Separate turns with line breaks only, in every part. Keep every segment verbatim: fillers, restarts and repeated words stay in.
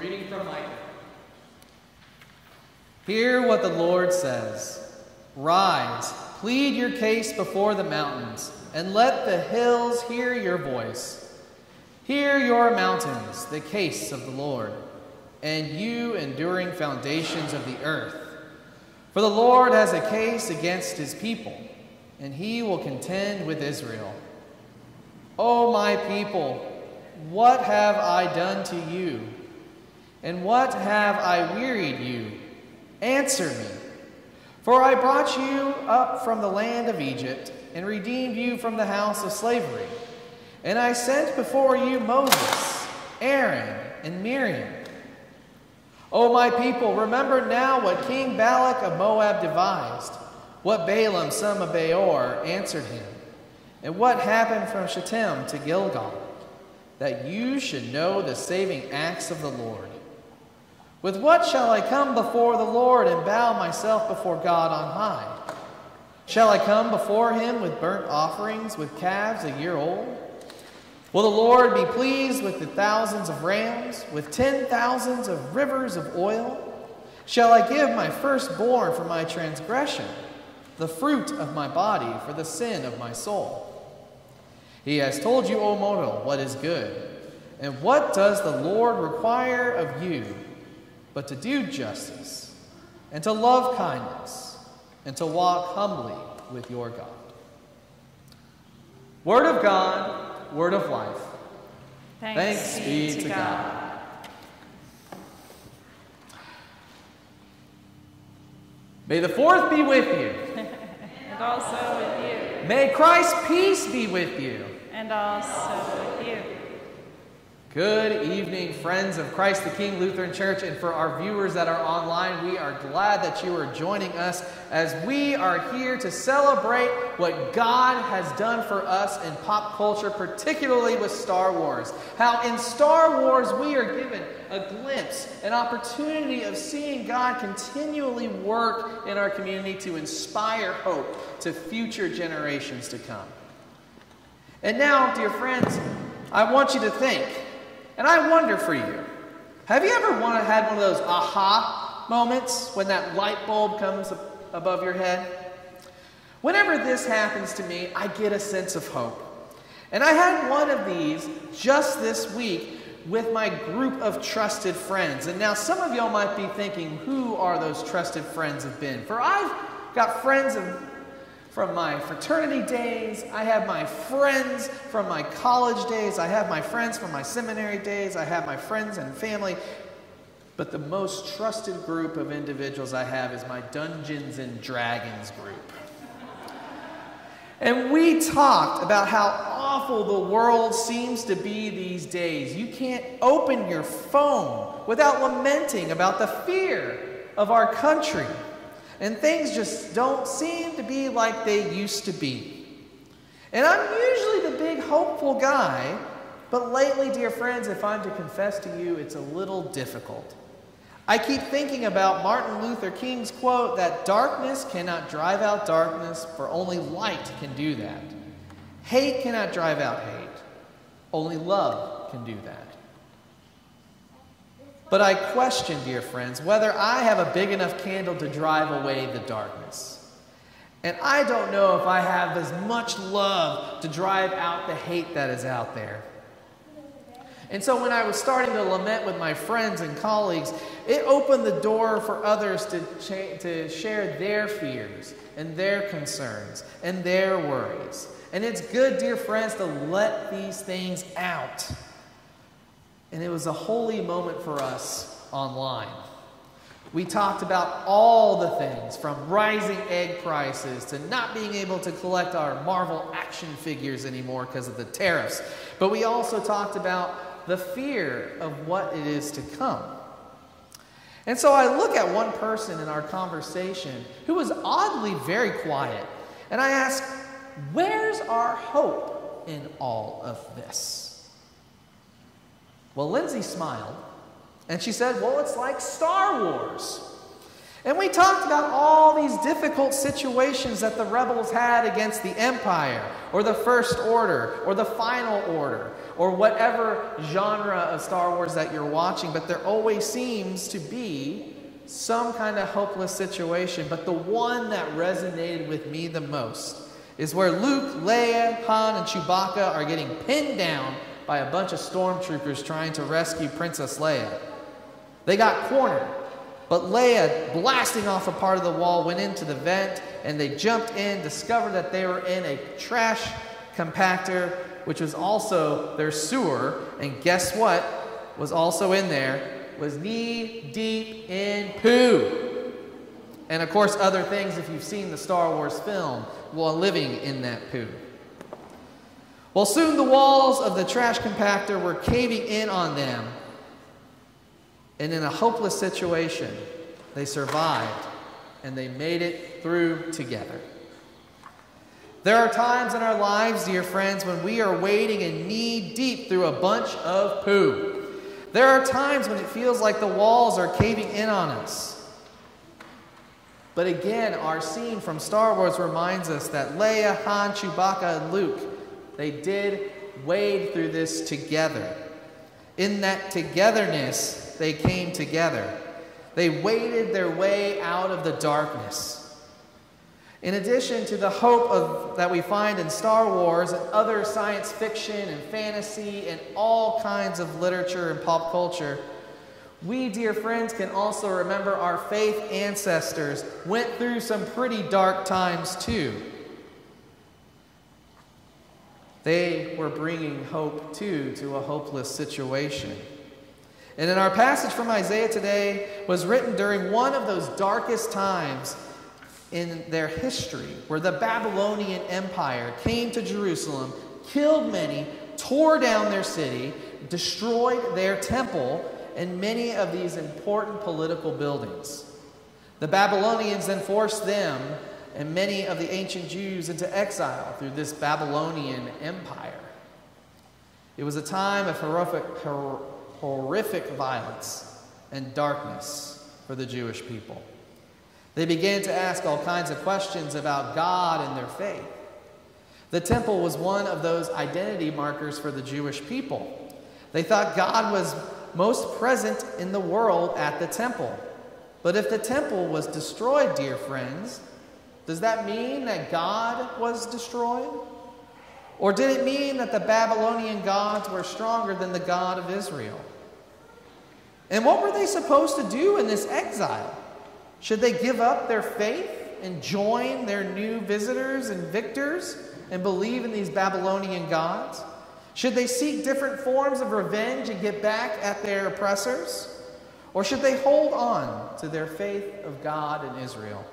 reading from Micah. Hear what the Lord says. Rise, plead your case before the mountains, and let the hills hear your voice. Hear your mountains, the case of the Lord, and you enduring foundations of the earth. For the Lord has a case against his people, and he will contend with Israel. O my people, what have I done to you? And what have I wearied you? Answer me. For I brought you up from the land of Egypt, and redeemed you from the house of slavery. And I sent before you Moses, Aaron, and Miriam. O my people, remember now what King Balak of Moab devised, what Balaam son of Beor answered him, and what happened from Shittim to Gilgal, that you should know the saving acts of the Lord. With what shall I come before the Lord and bow myself before God on high? Shall I come before him with burnt offerings, with calves a year old? Will the Lord be pleased with the thousands of rams, with ten thousands of rivers of oil? Shall I give my firstborn for my transgression, the fruit of my body for the sin of my soul? He has told you, O mortal, what is good. And what does the Lord require of you but to do justice, and to love kindness, and to walk humbly with your God? Word of God, word of life. Thanks, Thanks be to, to God. God. May the fourth be with you.
And also with you.
May Christ's peace be with you.
And also with you.
Good evening, friends of Christ the King Lutheran Church, and for our viewers that are online, we are glad that you are joining us as we are here to celebrate what God has done for us in pop culture, particularly with Star Wars. How in Star Wars we are given a glimpse, an opportunity of seeing God continually work in our community to inspire hope to future generations to come. And now, dear friends, I want you to think, and I wonder for you, have you ever wanted, had one of those aha moments when that light bulb comes above your head? Whenever this happens to me, I get a sense of hope. And I had one of these just this week with my group of trusted friends. And now some of y'all might be thinking, who are those trusted friends have been? For I've got friends of from my fraternity days, I have my friends from my college days, I have my friends from my seminary days, I have my friends and family, but the most trusted group of individuals I have is my Dungeons and Dragons group. And we talked about how awful the world seems to be these days. You can't open your phone without lamenting about the fear of our country. And things just don't seem to be like they used to be. And I'm usually the big hopeful guy, but lately, dear friends, if I'm to confess to you, it's a little difficult. I keep thinking about Martin Luther King's quote that darkness cannot drive out darkness, for only light can do that. Hate cannot drive out hate. Only love can do that. But I question, dear friends, whether I have a big enough candle to drive away the darkness. And I don't know if I have as much love to drive out the hate that is out there. And so when I was starting to lament with my friends and colleagues, it opened the door for others to, cha- to share their fears and their concerns and their worries. And it's good, dear friends, to let these things out. And it was a holy moment for us online. We talked about all the things, from rising egg prices to not being able to collect our Marvel action figures anymore because of the tariffs. But we also talked about the fear of what it is to come. And so I look at one person in our conversation who was oddly very quiet. And I ask, where's our hope in all of this? Well, Lindsay smiled, and she said, well, it's like Star Wars. And we talked about all these difficult situations that the rebels had against the Empire, or the First Order, or the Final Order, or whatever genre of Star Wars that you're watching, but there always seems to be some kind of hopeless situation. But the one that resonated with me the most is where Luke, Leia, Han, and Chewbacca are getting pinned down by a bunch of stormtroopers trying to rescue Princess Leia. They got cornered. But Leia, blasting off a part of the wall, went into the vent, and they jumped in, discovered that they were in a trash compactor, which was also their sewer. And guess what was also in there? Was knee deep in poo. And of course, other things, if you've seen the Star Wars film, while living in that poo. Well, soon the walls of the trash compactor were caving in on them. And in a hopeless situation, they survived, and they made it through together. There are times in our lives, dear friends, when we are wading in knee deep through a bunch of poo. There are times when it feels like the walls are caving in on us. But again, our scene from Star Wars reminds us that Leia, Han, Chewbacca, and Luke, they did wade through this together. In that togetherness, they came together. They waded their way out of the darkness. In addition to the hope of, that we find in Star Wars and other science fiction and fantasy and all kinds of literature and pop culture, we, dear friends, can also remember our faith ancestors went through some pretty dark times too. They were bringing hope too to a hopeless situation. And in our passage from Isaiah today was written during one of those darkest times in their history, where the Babylonian Empire came to Jerusalem, killed many, tore down their city, destroyed their temple, and many of these important political buildings. The Babylonians then forced them and many of the ancient Jews into exile through this Babylonian Empire. It was a time of horrific, hor- horrific violence and darkness for the Jewish people. They began to ask all kinds of questions about God and their faith. The temple was one of those identity markers for the Jewish people. They thought God was most present in the world at the temple. But if the temple was destroyed, dear friends, does that mean that God was destroyed? Or did it mean that the Babylonian gods were stronger than the God of Israel? And what were they supposed to do in this exile? Should they give up their faith and join their new visitors and victors and believe in these Babylonian gods? Should they seek different forms of revenge and get back at their oppressors? Or should they hold on to their faith of God and Israel?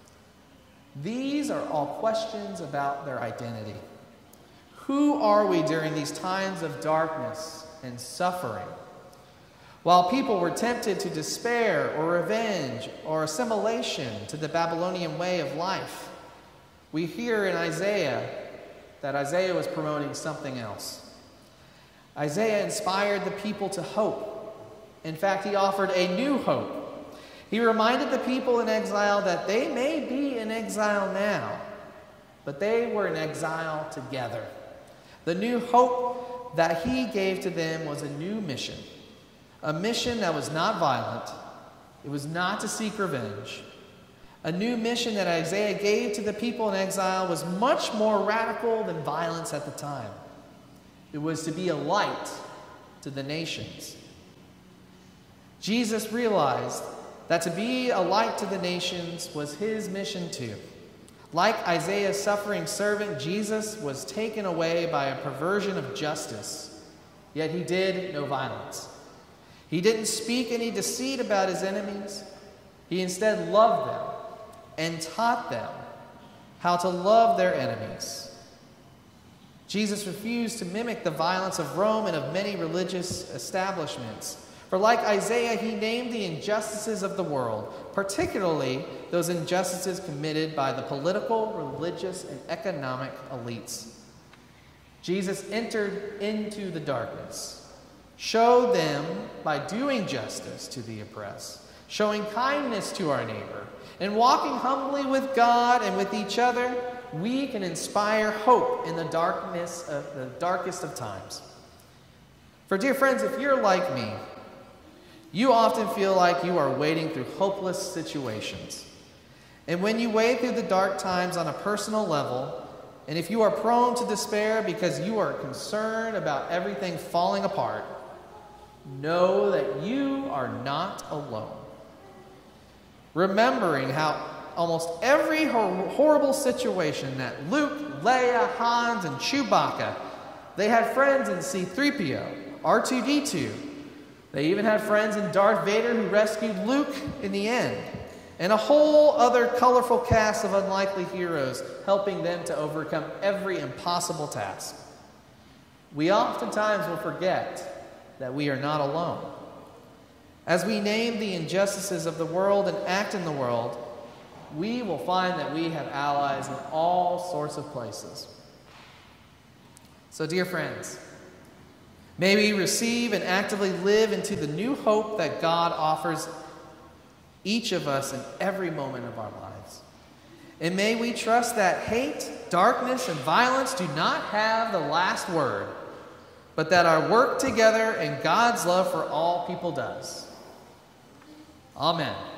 These are all questions about their identity. Who are we during these times of darkness and suffering? While people were tempted to despair or revenge or assimilation to the Babylonian way of life, we hear in Isaiah that Isaiah was promoting something else. Isaiah inspired the people to hope. In fact, he offered a new hope. He reminded the people in exile that they may be in exile now, but they were in exile together. The new hope that he gave to them was a new mission, a mission that was not violent. It was not to seek revenge. A new mission that Isaiah gave to the people in exile was much more radical than violence at the time. It was to be a light to the nations. Jesus realized that to be a light to the nations was his mission too. Like Isaiah's suffering servant, Jesus was taken away by a perversion of justice, yet he did no violence. He didn't speak any deceit about his enemies. He instead loved them and taught them how to love their enemies. Jesus refused to mimic the violence of Rome and of many religious establishments. For like Isaiah, he named the injustices of the world, particularly those injustices committed by the political, religious, and economic elites. Jesus entered into the darkness, showed them by doing justice to the oppressed, showing kindness to our neighbor, and walking humbly with God and with each other, we can inspire hope in the darkness of the darkest of times. For dear friends, if you're like me, you often feel like you are wading through hopeless situations. And when you wade through the dark times on a personal level, and if you are prone to despair because you are concerned about everything falling apart, know that you are not alone. Remembering how almost every hor- horrible situation that Luke, Leia, Hans, and Chewbacca, they had friends in C three P O, R two D two. They even had friends in Darth Vader who rescued Luke in the end, and a whole other colorful cast of unlikely heroes helping them to overcome every impossible task. We oftentimes will forget that we are not alone. As we name the injustices of the world and act in the world, we will find that we have allies in all sorts of places. So, dear friends, may we receive and actively live into the new hope that God offers each of us in every moment of our lives. And may we trust that hate, darkness, and violence do not have the last word, but that our work together and God's love for all people does. Amen.